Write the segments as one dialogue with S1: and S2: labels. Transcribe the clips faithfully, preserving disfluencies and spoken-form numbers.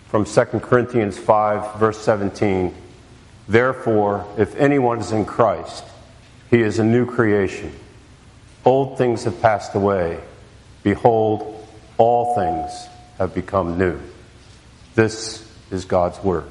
S1: from Second Corinthians five, verse seventeen. Therefore, if anyone is in Christ, he is a new creation. Old things have passed away. Behold, all things have become new. This is God's Word.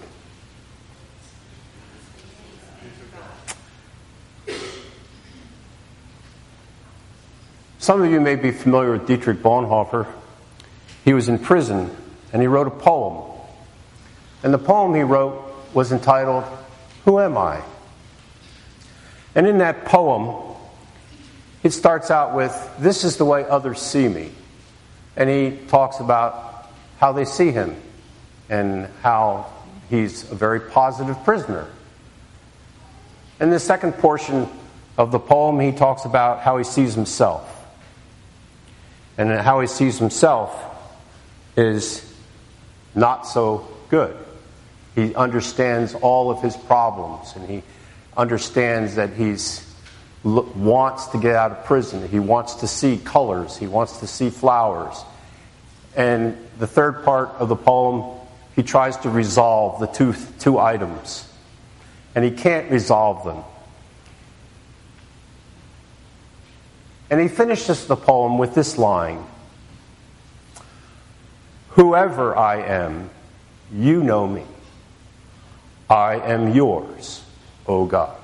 S1: Some of you may be familiar with Dietrich Bonhoeffer. He was in prison and he wrote a poem. And the poem he wrote was entitled, Who Am I? And in that poem, it starts out with, this is the way others see me. And he talks about how they see him and how he's a very positive prisoner. In the second portion of the poem, he talks about how he sees himself. And how he sees himself is not so good. He understands all of his problems, and he understands that he's wants to get out of prison. He wants to see colors. He wants to see flowers. And the third part of the poem, he tries to resolve the two, two items. And he can't resolve them. And he finishes the poem with this line, Whoever I am, you know me. I am yours, O God.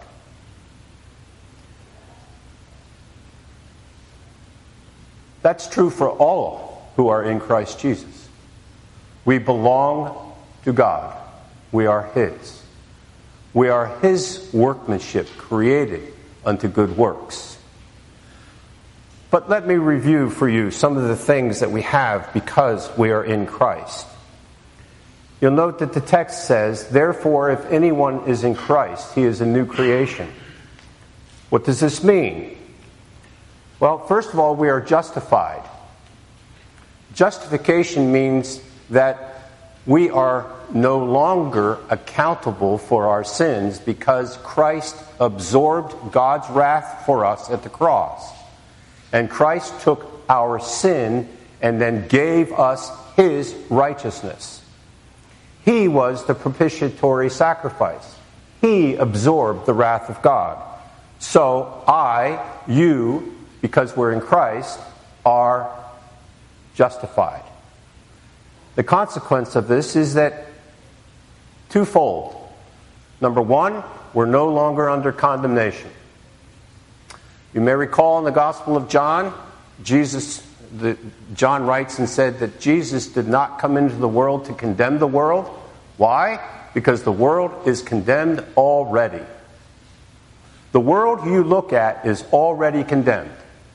S1: That's true for all who are in Christ Jesus. We belong to God. We are His. We are His workmanship, created unto good works. But let me review for you some of the things that we have because we are in Christ. You'll note that the text says, Therefore, if anyone is in Christ, he is a new creation. What does this mean? Well, first of all, we are justified. Justification means that we are no longer accountable for our sins because Christ absorbed God's wrath for us at the cross. And Christ took our sin and then gave us His righteousness. He was the propitiatory sacrifice. He absorbed the wrath of God. So I, you, because we're in Christ, are justified. The consequence of this is that twofold. Number one, we're no longer under condemnation. You may recall in the Gospel of John, Jesus, the, John writes and said that Jesus did not come into the world to condemn the world. Why? Because the world is condemned already. The world you look at is already condemned.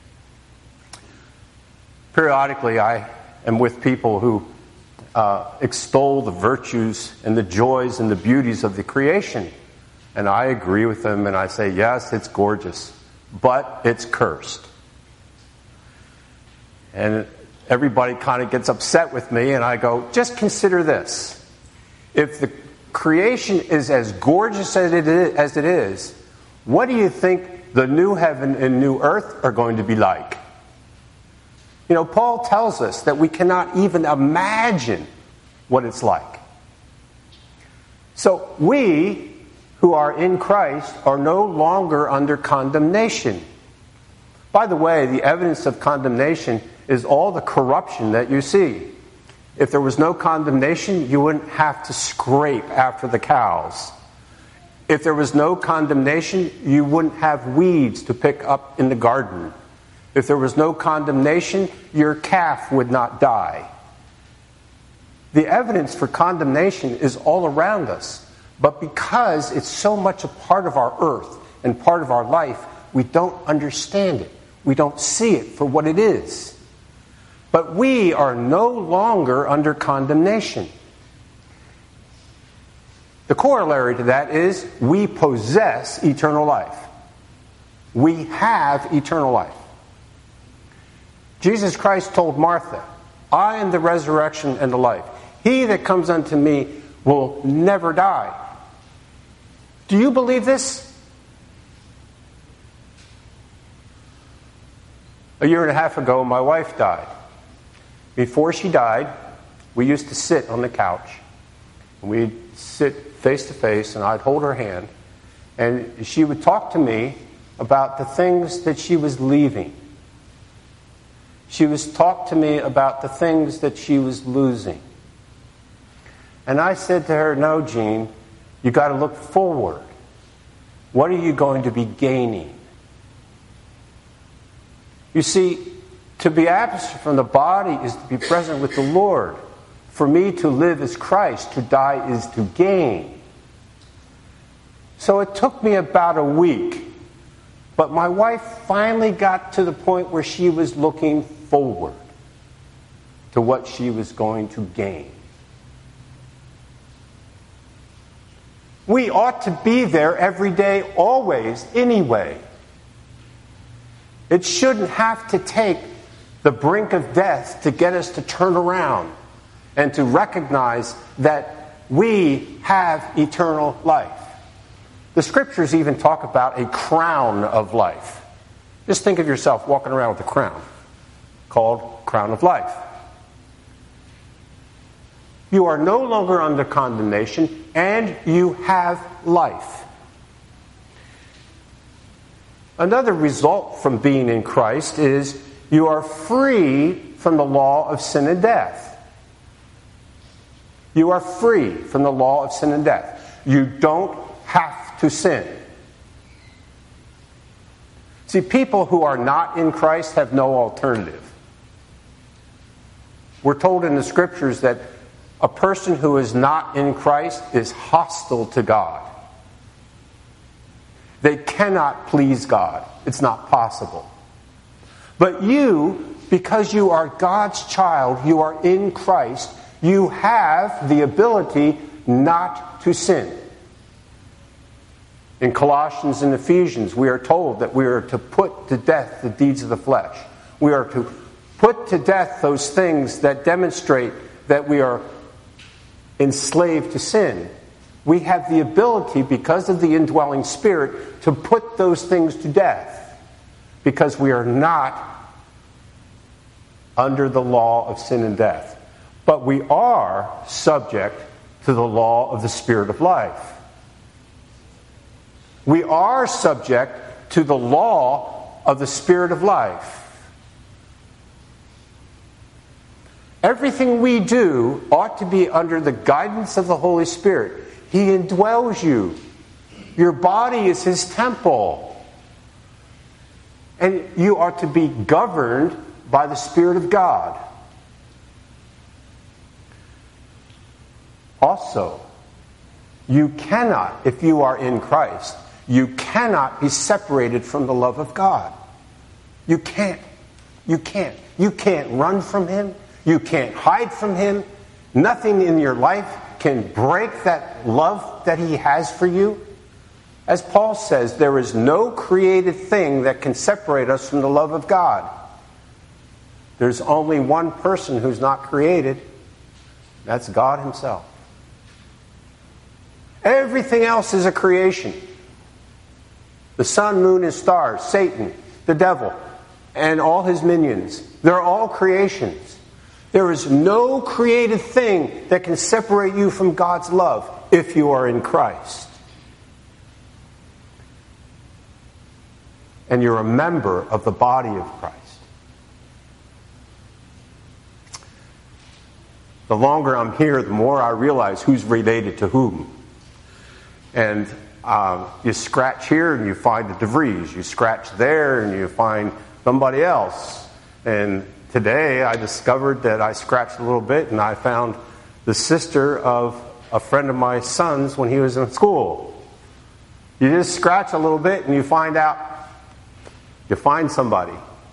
S1: Periodically, I am with people who uh, extol the virtues and the joys and the beauties of the creation. And I agree with them and I say, yes, it's gorgeous. But it's cursed. And everybody kind of gets upset with me, and I go, just consider this. If the creation is as gorgeous as it is, as it is, what do you think the new heaven and new earth are going to be like? You know, Paul tells us that we cannot even imagine what it's like. So we who are in Christ are no longer under condemnation. By the way, the evidence of condemnation is all the corruption that you see. If there was no condemnation, you wouldn't have to scrape after the cows. If there was no condemnation, you wouldn't have weeds to pick up in the garden. If there was no condemnation, your calf would not die. The evidence for condemnation is all around us. But because it's so much a part of our earth and part of our life, we don't understand it. We don't see it for what it is. But we are no longer under condemnation. The corollary to that is we possess eternal life. We have eternal life. Jesus Christ told Martha, I am the resurrection and the life. He that comes unto me will never die. Do you believe this? A year and a half ago, my wife died. Before she died, we used to sit on the couch We'd sit face to face, and I'd hold her hand, and she would talk to me about the things that she was leaving. She was talk to me about the things that she was losing. And I said to her, no, Jean, you got to look forward. What are you going to be gaining? You see, to be absent from the body is to be present with the Lord. For me to live is Christ, to die is to gain. So it took me about a week, but my wife finally got to the point where she was looking forward to what she was going to gain. We ought to be there every day, always, anyway. It shouldn't have to take the brink of death to get us to turn around and to recognize that we have eternal life. The scriptures even talk about a crown of life. Just think of yourself walking around with a crown called crown of life. You are no longer under condemnation, and you have life. Another result from being in Christ is you are free from the law of sin and death. You are free from the law of sin and death. You don't have to sin. See, people who are not in Christ have no alternative. We're told in the scriptures that a person who is not in Christ is hostile to God. They cannot please God. It's not possible. But you, because you are God's child, you are in Christ, you have the ability not to sin. In Colossians and Ephesians, we are told that we are to put to death the deeds of the flesh. We are to put to death those things that demonstrate that we are enslaved to sin. We have the ability, because of the indwelling Spirit, to put those things to death, because we are not under the law of sin and death. But we are subject to the law of the Spirit of life. We are subject to the law of the Spirit of life. Everything we do ought to be under the guidance of the Holy Spirit. He indwells you. Your body is His temple. And you are to be governed by the Spirit of God. Also, you cannot, if you are in Christ, you cannot be separated from the love of God. You can't. You can't. You can't run from Him. You can't hide from Him. Nothing in your life can break that love that He has for you. As Paul says, there is no created thing that can separate us from the love of God. There's only one person who's not created. That's God Himself. Everything else is a creation. The sun, moon, and stars, Satan, the devil, and all his minions. They're all creations. There is no created thing that can separate you from God's love if you are in Christ. And you're a member of the body of Christ. The longer I'm here, the more I realize who's related to whom. And um, you scratch here and you find the DeVries. You scratch there and you find somebody else. And today I discovered that I scratched a little bit and I found the sister of a friend of my son's when he was in school. You just scratch a little bit and you find out, you find somebody.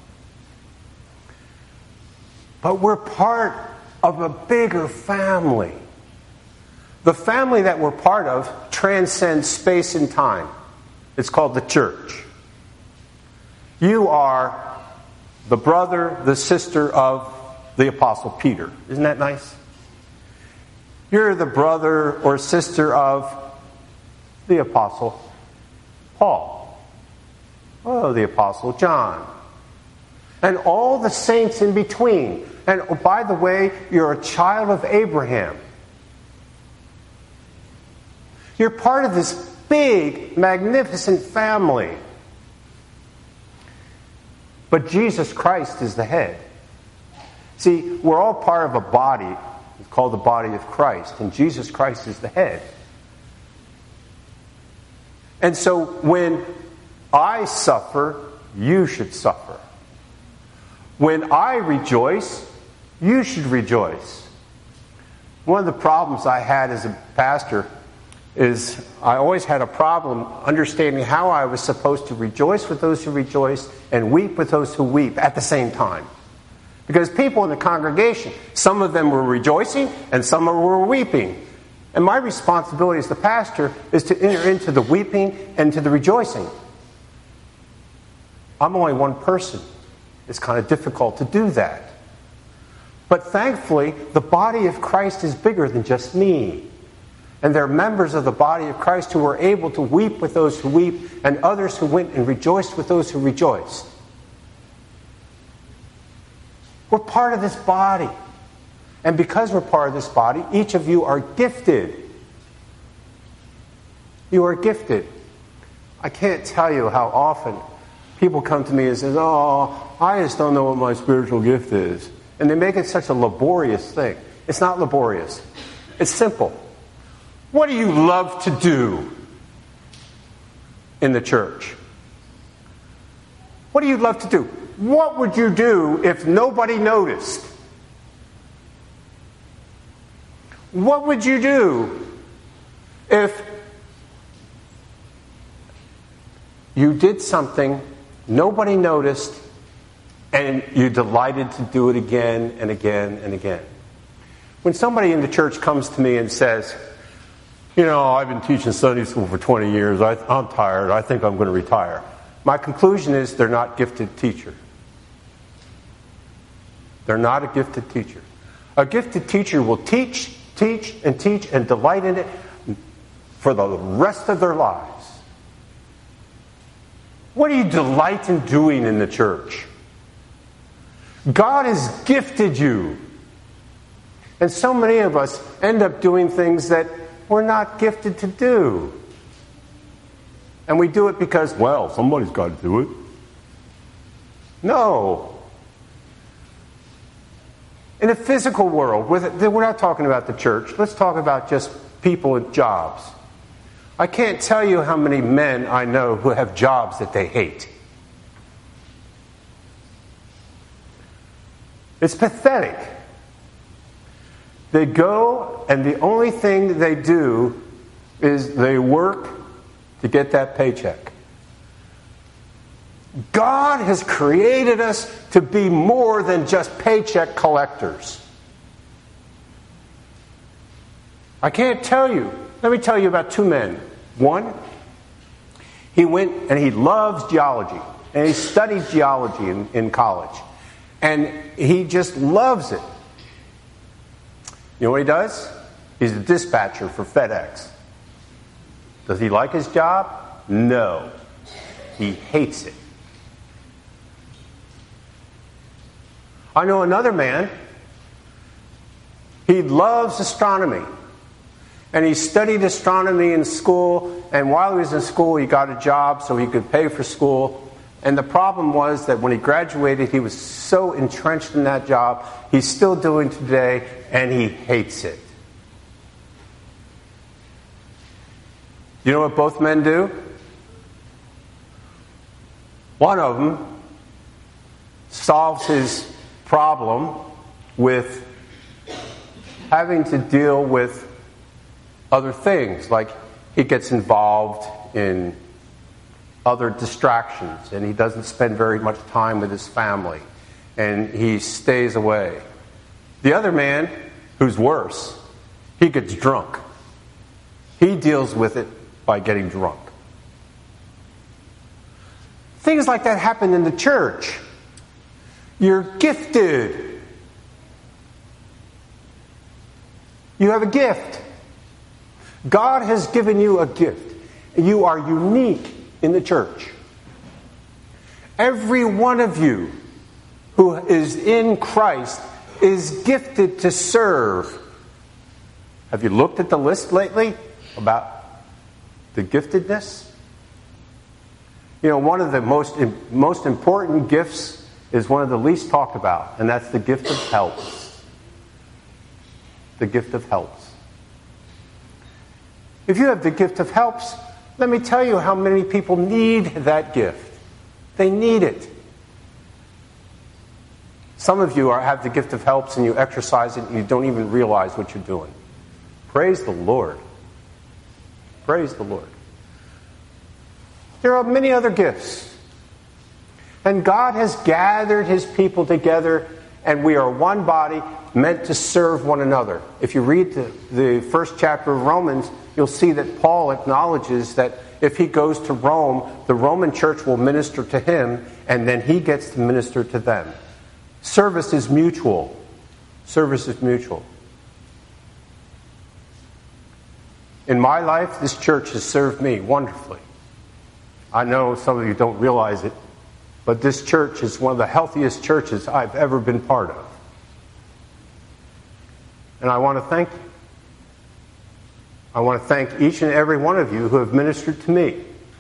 S1: But we're part of a bigger family. The family that we're part of transcends space and time. It's called the church. You are the brother, the sister of the Apostle Peter. Isn't that nice? You're the brother or sister of the Apostle Paul. Oh, the Apostle John. And all the saints in between. And oh, by the way, you're a child of Abraham. You're part of this big, magnificent family. But Jesus Christ is the head. See, we're all part of a body called the body of Christ, and Jesus Christ is the head. And so when I suffer, you should suffer. When I rejoice, you should rejoice. One of the problems I had as a pastor is I always had a problem understanding how I was supposed to rejoice with those who rejoice and weep with those who weep at the same time. Because people in the congregation, some of them were rejoicing and some were weeping. And my responsibility as the pastor is to enter into the weeping and to the rejoicing. I'm only one person. It's kind of difficult to do that. But thankfully, the body of Christ is bigger than just me. And there are members of the body of Christ who were able to weep with those who weep, and others who went and rejoiced with those who rejoiced. We're part of this body. And because we're part of this body, each of you are gifted. You are gifted. I can't tell you how often people come to me and say, oh, I just don't know what my spiritual gift is. And they make it such a laborious thing. It's not laborious. It's simple. What do you love to do in the church? What do you love to do? What would you do if nobody noticed? What would you do if you did something, nobody noticed, and you delighted to do it again and again and again? When somebody in the church comes to me and says, you know, I've been teaching Sunday school for twenty years, I, I'm tired, I think I'm going to retire. My conclusion is they're not gifted teacher. They're not a gifted teacher. A gifted teacher will teach, teach, and teach and delight in it for the rest of their lives. What do you delight in doing in the church? God has gifted you. And so many of us end up doing things that we're not gifted to do. And we do it because, well, somebody's got to do it. No. In the physical world, we're not talking about the church. Let's talk about just people with jobs. I can't tell you how many men I know who have jobs that they hate. It's pathetic. They go, and the only thing they do is they work to get that paycheck. God has created us to be more than just paycheck collectors. I can't tell you. Let me tell you about two men. One, he went and he loves geology. And he studied geology in, in college. And he just loves it. You know what he does? He's a dispatcher for FedEx. Does he like his job? No. He hates it. I know another man, he loves astronomy. And he studied astronomy in school, and while he was in school, he got a job so he could pay for school. And the problem was that when he graduated, he was so entrenched in that job, he's still doing today, and he hates it. You know what both men do? One of them solves his problem with having to deal with other things, like he gets involved in other distractions and he doesn't spend very much time with his family and he stays away. The other man, who's worse, he gets drunk. He deals with it by getting drunk. Things like that happen in the church. You're gifted. You have a gift. God has given you a gift. You are unique in the church. Every one of you who is in Christ is gifted to serve. Have you looked at the list lately about The giftedness? You know, one of the most, most important gifts is one of the least talked about, and that's the gift of helps. The gift of helps. If you have the gift of helps, let me tell you how many people need that gift. They need it. Some of you are, have the gift of helps and you exercise it and you don't even realize what you're doing. Praise the Lord. Praise the Lord. There are many other gifts. And God has gathered His people together, and we are one body meant to serve one another. If you read the, the first chapter of Romans, you'll see that Paul acknowledges that if he goes to Rome, the Roman church will minister to him, and then he gets to minister to them. Service is mutual. Service is mutual. In my life, this church has served me wonderfully. I know some of you don't realize it, but this church is one of the healthiest churches I've ever been part of. And I want to thank you. I want to thank each and every one of you who have ministered to me.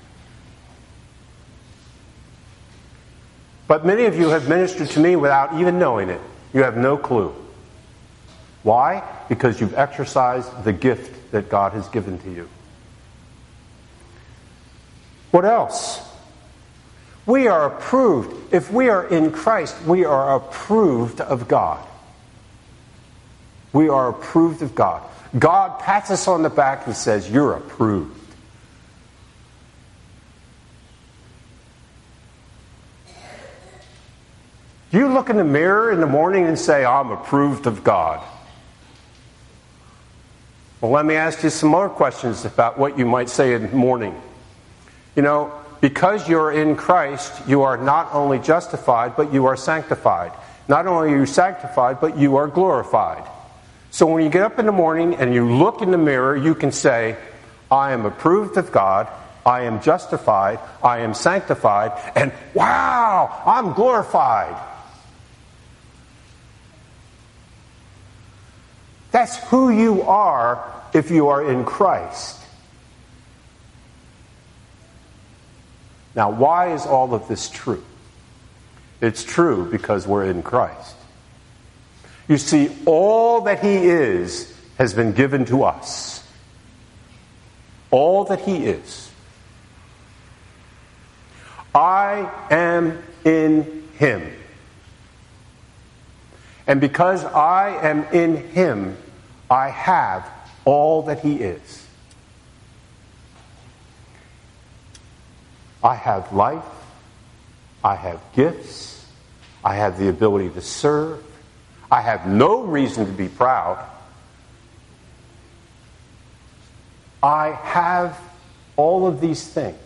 S1: But many of you have ministered to me without even knowing it. You have no clue. Why? Because you've exercised the gift that God has given to you. What else? We are approved. If we are in Christ, we are approved of God. We are approved of God. God pats us on the back and says, "You're approved." Do you look in the mirror in the morning and say, "I'm approved of God"? Well, let me ask you some more questions about what you might say in the morning. You know, because you're in Christ, you are not only justified, but you are sanctified. Not only are you sanctified, but you are glorified. So when you get up in the morning and you look in the mirror, you can say, "I am approved of God, I am justified, I am sanctified, and wow, I'm glorified." That's who you are if you are in Christ. Now, why is all of this true? It's true because we're in Christ. You see, all that He is has been given to us. All that He is. I am in Him. And because I am in Him, I have all that He is. I have life. I have gifts. I have the ability to serve. I have no reason to be proud. I have all of these things.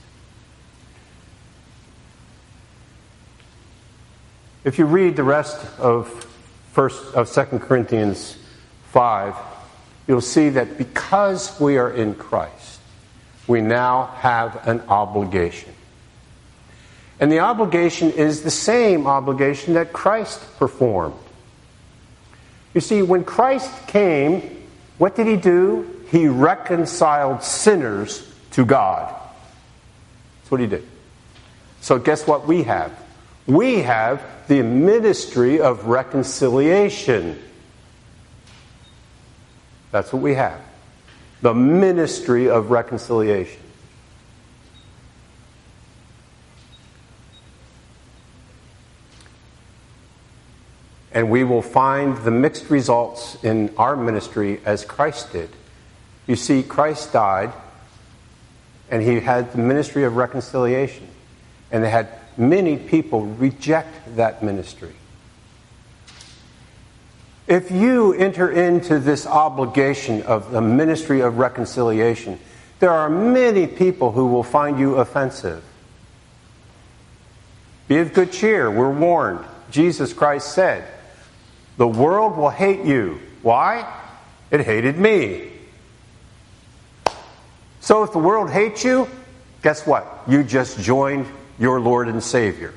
S1: If you read the rest of first of Second Corinthians five, you'll see that because we are in Christ, we now have an obligation. And the obligation is the same obligation that Christ performed. You see, when Christ came, what did He do? He reconciled sinners to God. That's what He did. So guess what we have? We have the ministry of reconciliation. That's what we have. The ministry of reconciliation. And we will find the mixed results in our ministry as Christ did. You see, Christ died, and He had the ministry of reconciliation. And they had many people reject that ministry. If you enter into this obligation of the ministry of reconciliation, there are many people who will find you offensive. Be of good cheer, we're warned. Jesus Christ said, "The world will hate you." Why? It hated me. So if the world hates you, guess what? You just joined your Lord and Savior.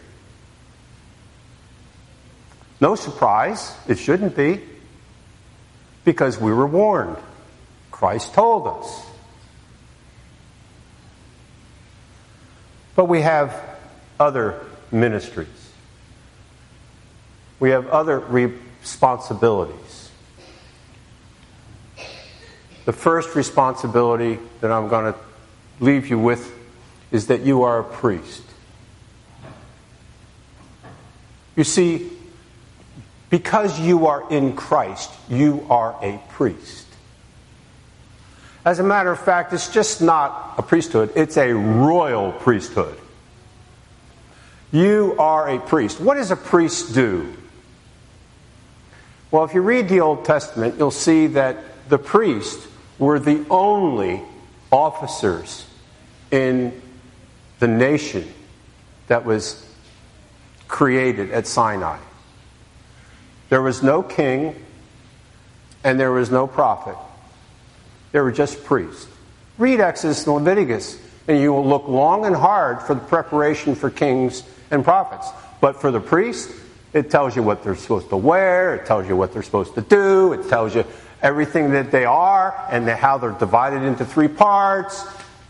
S1: No surprise, it shouldn't be, because we were warned. Christ told us. But we have other ministries. We have other responsibilities. The first responsibility that I'm going to leave you with is that you are a priest. You see, because you are in Christ, you are a priest. As a matter of fact, it's just not a priesthood, it's a royal priesthood. You are a priest. What does a priest do? Well, if you read the Old Testament, you'll see that the priests were the only officers in the nation that was created at Sinai. There was no king and there was no prophet. There were just priests. Read Exodus and Leviticus, and you will look long and hard for the preparation for kings and prophets. But for the priests, it tells you what they're supposed to wear, it tells you what they're supposed to do, it tells you everything that they are and how they're divided into three parts.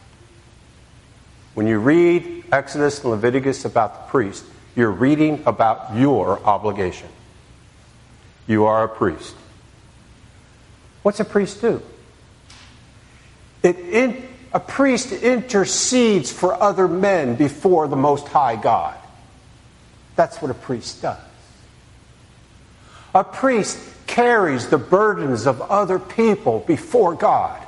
S1: When you read Exodus and Leviticus about the priest, you're reading about your obligation. You are a priest. What's a priest do? It in, a priest intercedes for other men before the Most High God. That's what a priest does. A priest carries the burdens of other people before God.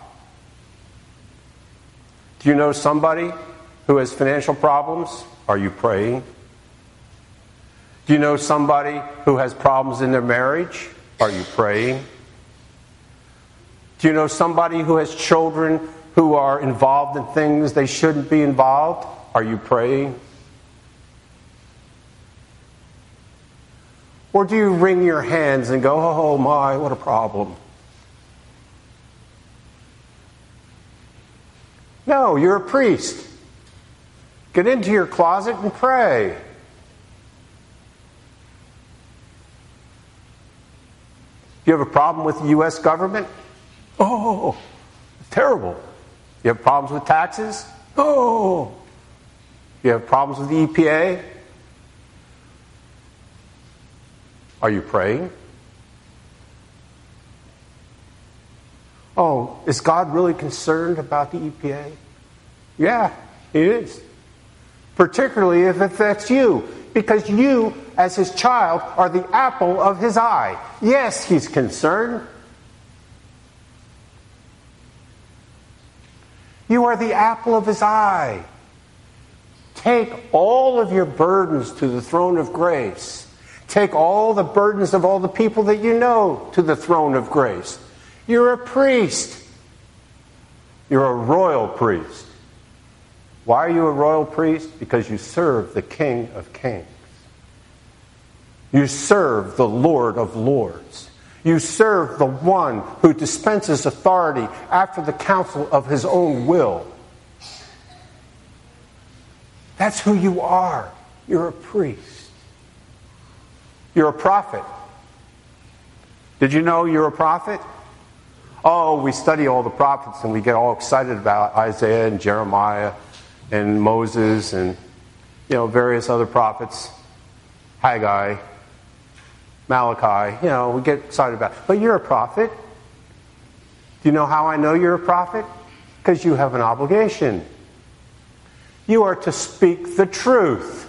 S1: Do you know somebody who has financial problems? Are you praying? Do you know somebody who has problems in their marriage? Are you praying? Do you know somebody who has children who are involved in things they shouldn't be involved? Are you praying? Or do you wring your hands and go, oh my, what a problem? No, you're a priest. Get into your closet and pray. You have a problem with the U S government? Oh, terrible. You have problems with taxes? Oh. You have problems with the E P A? Are you praying? Oh, is God really concerned about the E P A? Yeah, He is. Particularly if it affects you. Because you, as His child, are the apple of His eye. Yes, He's concerned. You are the apple of His eye. Take all of your burdens to the throne of grace. Take all the burdens of all the people that you know to the throne of grace. You're a priest. You're a royal priest. Why are you a royal priest? Because you serve the King of Kings. You serve the Lord of Lords. You serve the one who dispenses authority after the counsel of His own will. That's who you are. You're a priest. You're a prophet. Did you know you're a prophet? Oh, we study all the prophets and we get all excited about Isaiah and Jeremiah and Moses and, you know, various other prophets. Haggai, Malachi, you know, we get excited about it. But you're a prophet. Do you know how I know you're a prophet? Because you have an obligation. You are to speak the truth.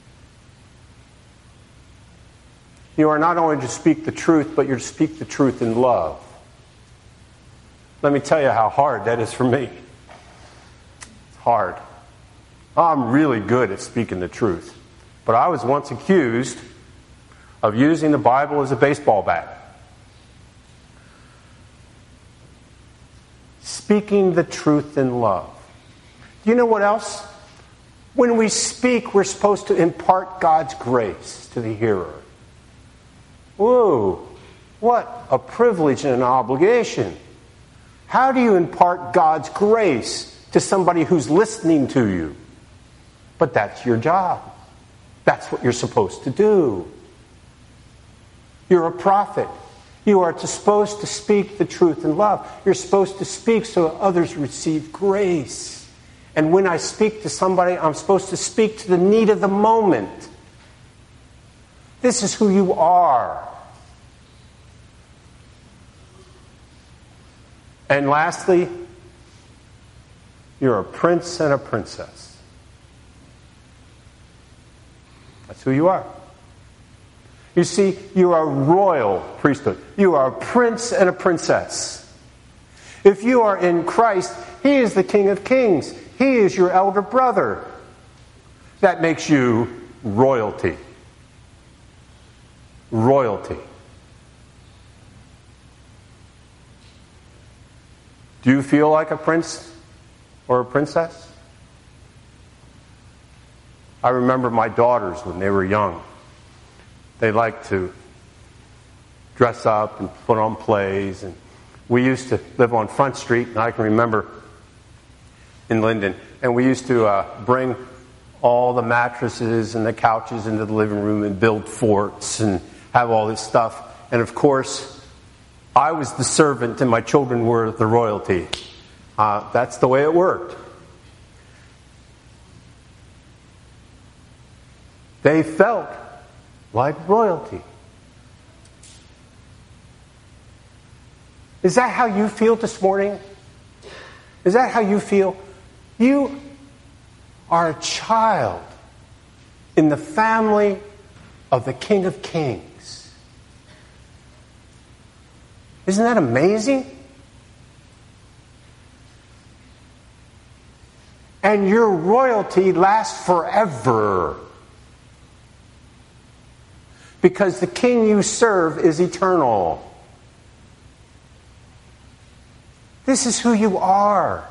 S1: You are not only to speak the truth, but you're to speak the truth in love. Let me tell you how hard that is for me. It's hard. I'm really good at speaking the truth. But I was once accused of using the Bible as a baseball bat. Speaking the truth in love. Do you know what else? When we speak, we're supposed to impart God's grace to the hearer. Whoa, what a privilege and an obligation. How do you impart God's grace to somebody who's listening to you? But that's your job. That's what you're supposed to do. You're a prophet. You are to, supposed to speak the truth in love. You're supposed to speak so others receive grace And when I speak to somebody, I'm supposed to speak to the need of the moment. This is who you are. And lastly, you're a prince and a princess. That's who you are. You see, you are a royal priesthood. You are a prince and a princess. If you are in Christ, He is the King of Kings. He is your elder brother. That makes you royalty. Royalty. Do you feel like a prince or a princess? I remember my daughters when they were young. They liked to dress up and put on plays. And we used to live on Front Street, and I can remember in Linden. And we used to uh, bring all the mattresses and the couches into the living room and build forts and have all this stuff. And of course, I was the servant and my children were the royalty. Uh, that's the way it worked. They felt like royalty. Is that how you feel this morning? Is that how you feel? You are a child in the family of the King of Kings. Isn't that amazing? And your royalty lasts forever. Because the King you serve is eternal. This is who you are.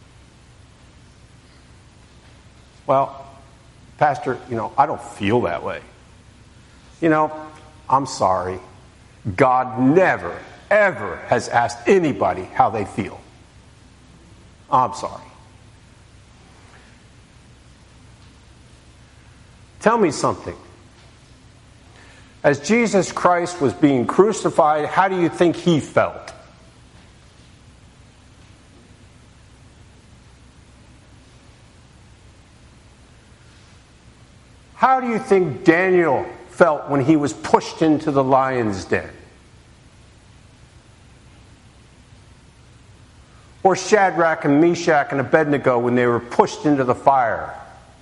S1: Well, Pastor, you know, I don't feel that way. You know, I'm sorry. God never, ever has asked anybody how they feel. I'm sorry. Tell me something. As Jesus Christ was being crucified, how do you think He felt? How do you think Daniel felt when he was pushed into the lion's den? Or Shadrach and Meshach and Abednego when they were pushed into the fire?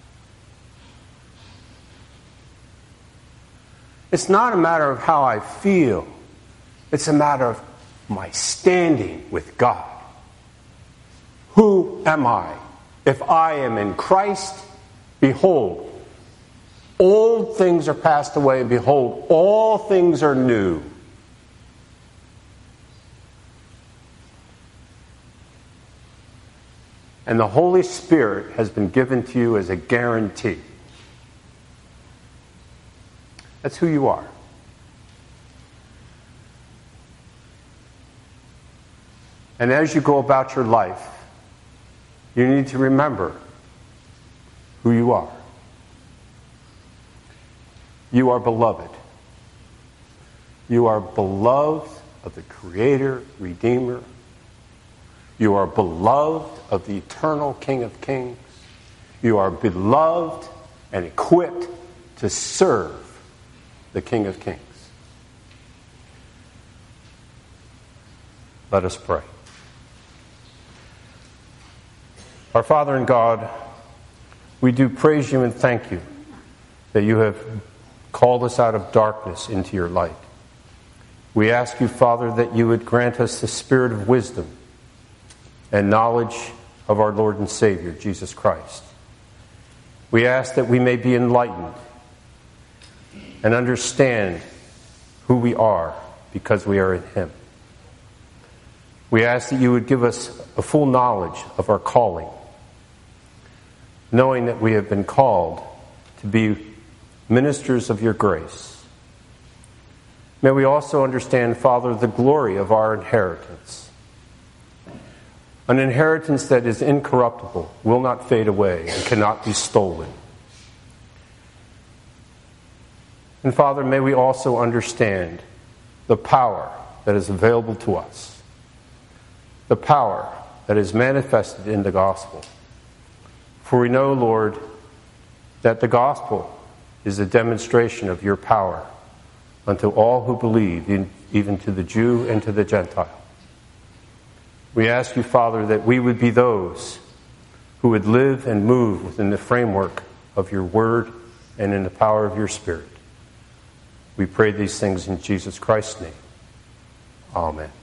S1: It's not a matter of how I feel. It's a matter of my standing with God. Who am I? If I am in Christ, behold, old things are passed away, and behold, all things are new. And the Holy Spirit has been given to you as a guarantee. That's who you are. And as you go about your life, you need to remember who you are. You are beloved. You are beloved of the Creator, Redeemer. You are beloved of the eternal King of Kings. You are beloved and equipped to serve the King of Kings. Let us pray. Our Father in God, we do praise you and thank you that you have called us out of darkness into your light. We ask you, Father, that you would grant us the spirit of wisdom and knowledge of our Lord and Savior, Jesus Christ. We ask that we may be enlightened and understand who we are because we are in Him. We ask that you would give us a full knowledge of our calling, knowing that we have been called to be ministers of your grace. May we also understand, Father, the glory of our inheritance. An inheritance that is incorruptible, will not fade away, and cannot be stolen. And Father, may we also understand the power that is available to us, the power that is manifested in the gospel, For we know, Lord, that the gospel is a demonstration of your power unto all who believe, even to the Jew and to the Gentile. We ask you, Father, that we would be those who would live and move within the framework of your word and in the power of your Spirit. We pray these things in Jesus Christ's name. Amen.